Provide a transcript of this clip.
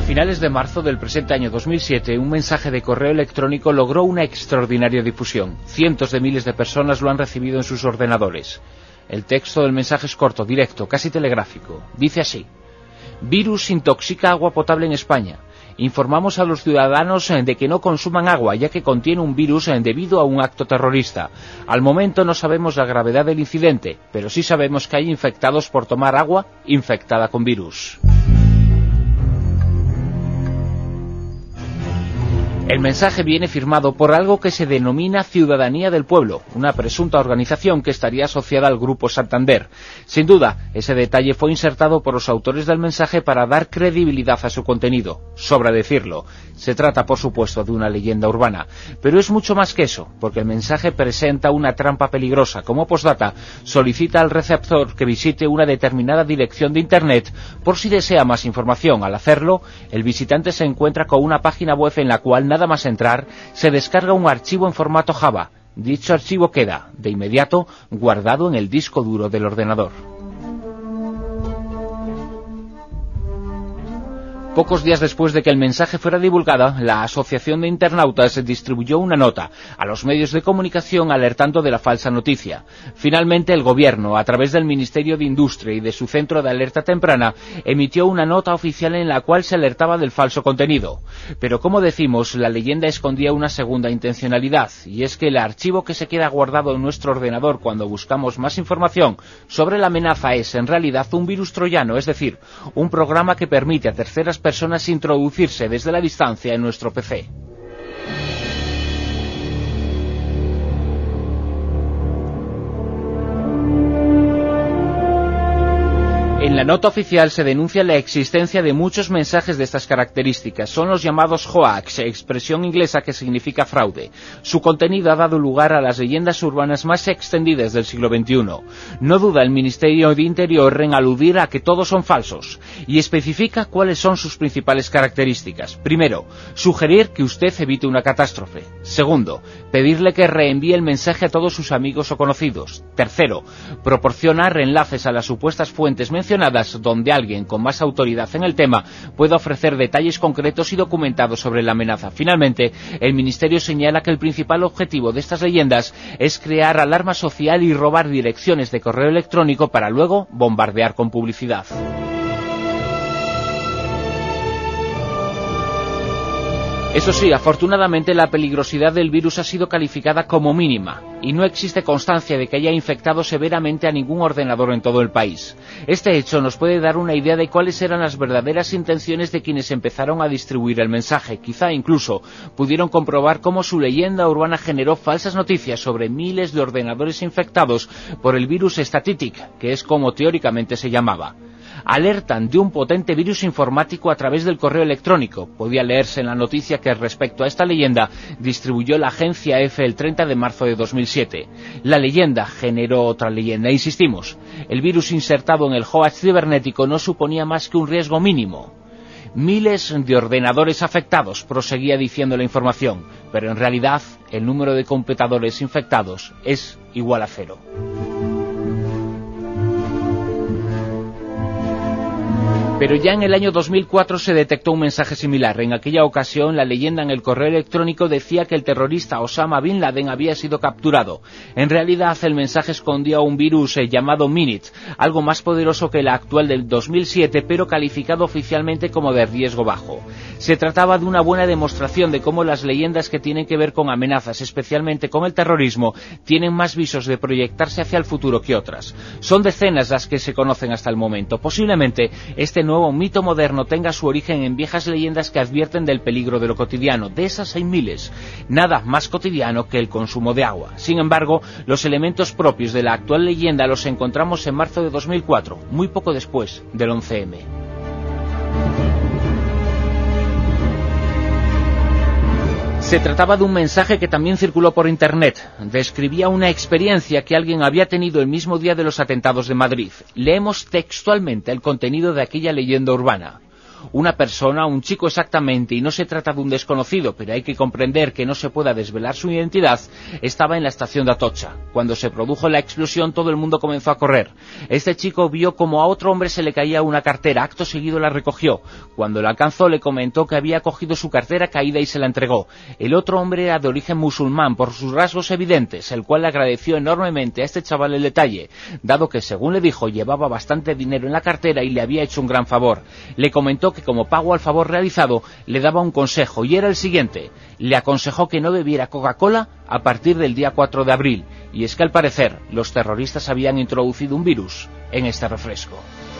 finales de marzo del presente año 2007, un mensaje de correo electrónico logró una extraordinaria difusión. Cientos de miles de personas lo han recibido en sus ordenadores. El texto del mensaje es corto, directo, casi telegráfico. Dice así: virus intoxica agua potable en España. Informamos a los ciudadanos de que no consuman agua, ya que contiene un virus debido a un acto terrorista. Al momento no sabemos la gravedad del incidente, pero sí sabemos que hay infectados por tomar agua infectada con virus. El mensaje viene firmado por algo que se denomina Ciudadanía del Pueblo, una presunta organización que estaría asociada al Grupo Santander. Sin duda, ese detalle fue insertado por los autores del mensaje para dar credibilidad a su contenido. Sobra decirlo. Se trata, por supuesto, de una leyenda urbana. Pero es mucho más que eso, porque el mensaje presenta una trampa peligrosa. Como postdata, solicita al receptor que visite una determinada dirección de Internet por si desea más información. Al hacerlo, el visitante se encuentra con una página web en la cual nada más entrar, se descarga un archivo en formato Java. Dicho archivo queda, de inmediato, guardado en el disco duro del ordenador. Pocos días después de que el mensaje fuera divulgado, la Asociación de Internautas distribuyó una nota a los medios de comunicación alertando de la falsa noticia. Finalmente, el Gobierno, a través del Ministerio de Industria y de su Centro de Alerta Temprana, emitió una nota oficial en la cual se alertaba del falso contenido. Pero, como decimos, la leyenda escondía una segunda intencionalidad, y es que el archivo que se queda guardado en nuestro ordenador cuando buscamos más información sobre la amenaza es, en realidad, un virus troyano, es decir, un programa que permite a terceras personas introducirse desde la distancia en nuestro PC. En la nota oficial se denuncia la existencia de muchos mensajes de estas características. Son los llamados hoax, expresión inglesa que significa fraude. Su contenido ha dado lugar a las leyendas urbanas más extendidas del siglo XXI. No duda el Ministerio de Interior en aludir a que todos son falsos, y especifica cuáles son sus principales características. Primero, sugerir que usted evite una catástrofe. Segundo, pedirle que reenvíe el mensaje a todos sus amigos o conocidos. Tercero, proporcionar enlaces a las supuestas fuentes mencionadas donde alguien con más autoridad en el tema pueda ofrecer detalles concretos y documentados sobre la amenaza. Finalmente, el Ministerio señala que el principal objetivo de estas leyendas es crear alarma social y robar direcciones de correo electrónico para luego bombardear con publicidad. Eso sí, afortunadamente la peligrosidad del virus ha sido calificada como mínima y no existe constancia de que haya infectado severamente a ningún ordenador en todo el país. Este hecho nos puede dar una idea de cuáles eran las verdaderas intenciones de quienes empezaron a distribuir el mensaje. Quizá incluso pudieron comprobar cómo su leyenda urbana generó falsas noticias sobre miles de ordenadores infectados por el virus Statistics, que es como teóricamente se llamaba. Alertan de un potente virus informático a través del correo electrónico. Podía leerse en la noticia que respecto a esta leyenda distribuyó la agencia EFE el 30 de marzo de 2007. La leyenda generó otra leyenda. Insistimos, el virus insertado en el hoax cibernético no suponía más que un riesgo mínimo. Miles de ordenadores afectados, proseguía diciendo la información, pero en realidad el número de computadores infectados es igual a 0. Pero ya en el año 2004 se detectó un mensaje similar. En aquella ocasión, la leyenda en el correo electrónico decía que el terrorista Osama Bin Laden había sido capturado. En realidad, el mensaje escondía un virus llamado Minit, algo más poderoso que el actual del 2007, pero calificado oficialmente como de riesgo bajo. Se trataba de una buena demostración de cómo las leyendas que tienen que ver con amenazas, especialmente con el terrorismo, tienen más visos de proyectarse hacia el futuro que otras. Son decenas las que se conocen hasta el momento. Posiblemente este nuevo mito moderno tenga su origen en viejas leyendas que advierten del peligro de lo cotidiano. De esas hay miles. Nada más cotidiano que el consumo de agua. Sin embargo, los elementos propios de la actual leyenda los encontramos en marzo de 2004, muy poco después del 11M. Se trataba de un mensaje que también circuló por Internet. Describía una experiencia que alguien había tenido el mismo día de los atentados de Madrid. Leemos textualmente el contenido de aquella leyenda urbana. Una persona, un chico exactamente, y no se trata de un desconocido, pero hay que comprender que no se pueda desvelar su identidad, estaba en la estación de Atocha. Cuando se produjo la explosión, todo el mundo comenzó a correr. Este chico vio como a otro hombre se le caía una cartera, acto seguido la recogió. Cuando la alcanzó, le comentó que había cogido su cartera caída y se la entregó. El otro hombre era de origen musulmán, por sus rasgos evidentes, el cual le agradeció enormemente a este chaval el detalle, dado que, según le dijo, llevaba bastante dinero en la cartera y le había hecho un gran favor. Le comentó que como pago al favor realizado, le daba un consejo, y era el siguiente. Le aconsejó que no bebiera Coca-Cola a partir del día 4 de abril, y es que al parecer los terroristas habían introducido un virus en este refresco.